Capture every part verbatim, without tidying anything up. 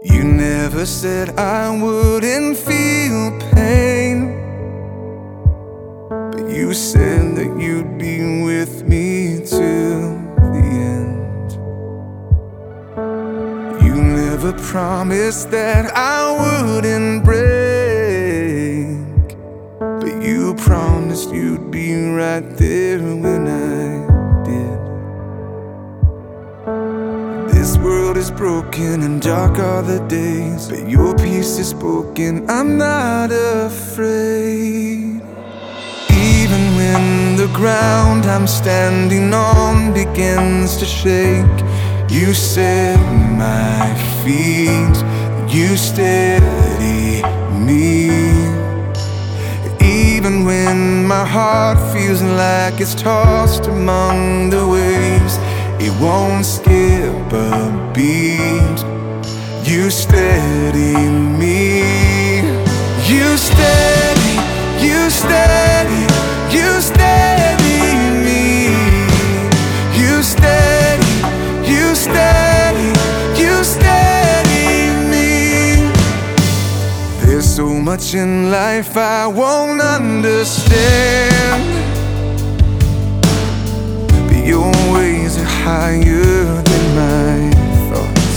You never said I wouldn't feel pain, but you said that you'd be with me till the end. You never promised that I wouldn't break, but you promised you'd be right there when I did. This world is broken and dark are the days, but your peace is spoken, I'm not afraid. Even when the ground I'm standing on begins to shake, you set my feet, you steady me. Even when my heart feels like it's tossed among the waves, it won't skip a beat. You steady me. You steady, you steady, you steady me. You steady, you steady, you steady me. There's so much in life I won't understand, but your ways are higher than my thoughts.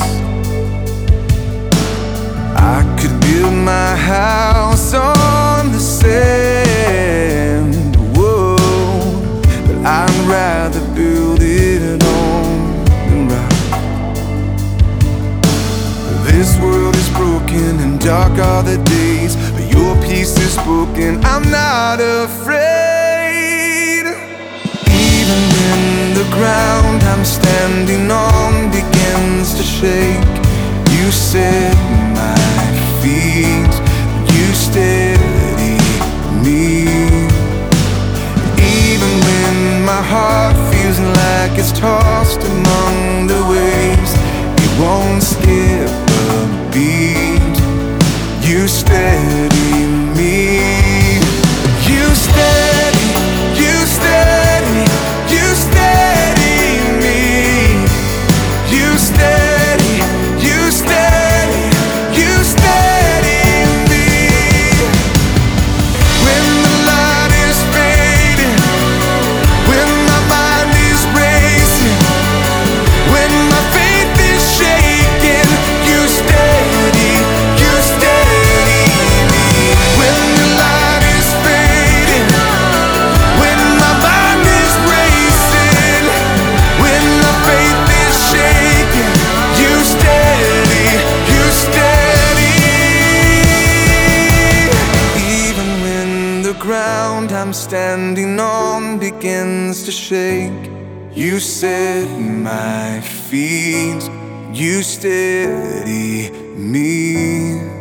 I could build my house on the sand, whoa, but I'd rather build it on the rock. This world is broken and dark are the days, but your peace is spoken, I'm not afraid. Even when the ground I'm standing on begins to shake, you set my feet, you steady me. Even when my heart feels like it's tossed among the waves, it won't skip a beat. You steady me. You steady, you steady, you steady me. You steady, you steady, you steady me. When the light is fading, when my mind is racing, when my faith is shaking, you steady, you steady me. When the light is fading, when my mind is racing, when my faith is shaking, you steady, you steady. Even when the ground I'm standing on begins to shake, you set my feet, you steady me.